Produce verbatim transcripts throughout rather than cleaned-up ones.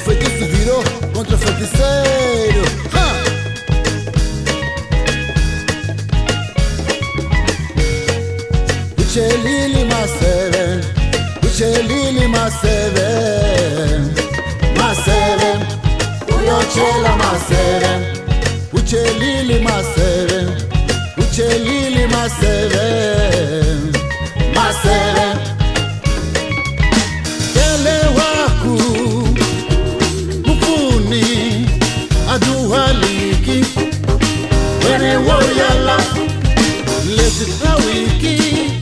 feitiço virou contra feiticeiro. Ha! Uchelili maseve, uchelili maseve, maseve, uyochela maseve, uchelili maseve, uchelili maseve, maseve. Kele waku mufuni aduhaliki wene woyala lesitawiki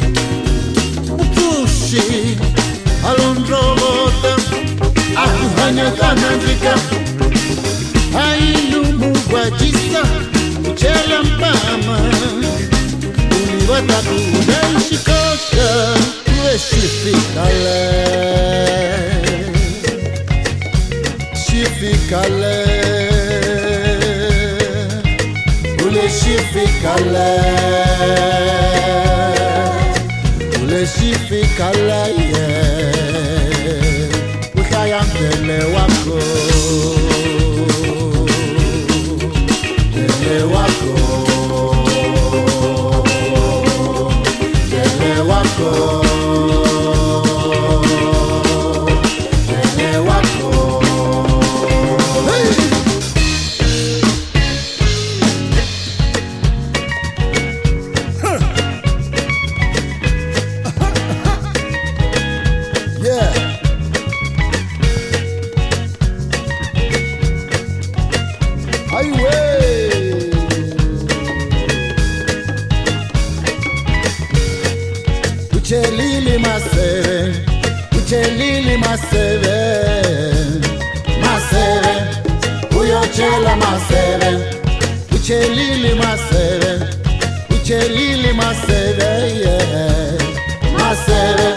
upushi alondrobota akuhanya kanandika ainumu wajisa uchela mpama uniwataku unaishikoka ueshifikale shifikale ule shifikale ule shifikale ushaya mbele wako mbele wako mbele wako Uchelili maseve, uchelili maseve, maseve, uyochela maseve, uchelili maseve, uchelili maseve, yeah, maseve.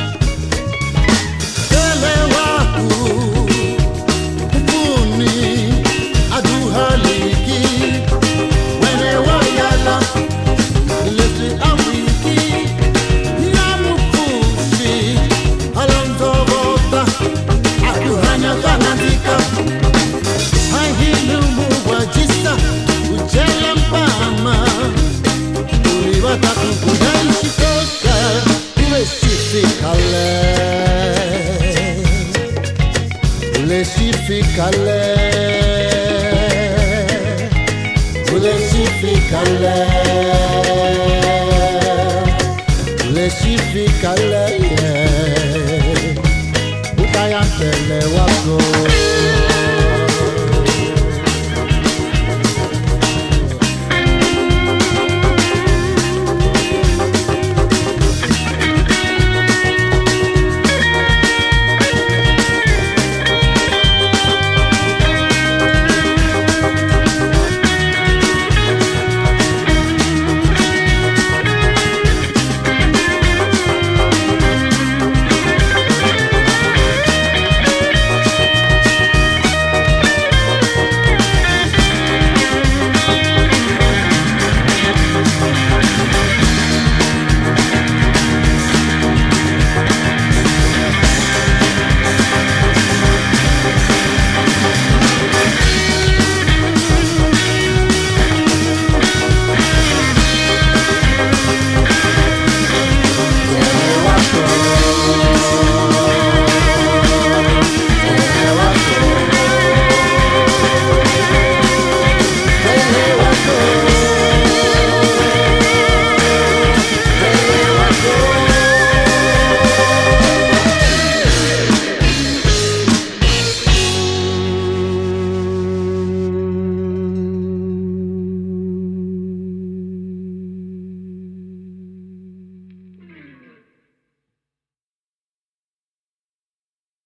Kele waku mufuni aduhaliki wene wayala leti awiki Ulesifikale, ulesifikale, ulesifikale, yeah. Utayantele wako.